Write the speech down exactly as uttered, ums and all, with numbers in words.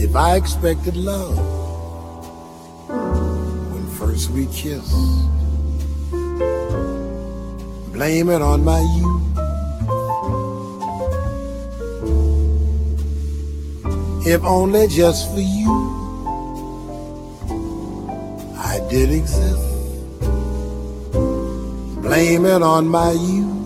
If I expected love when first we kissed, blame it on my youth. If only just for you I did exist, blame it on my youth.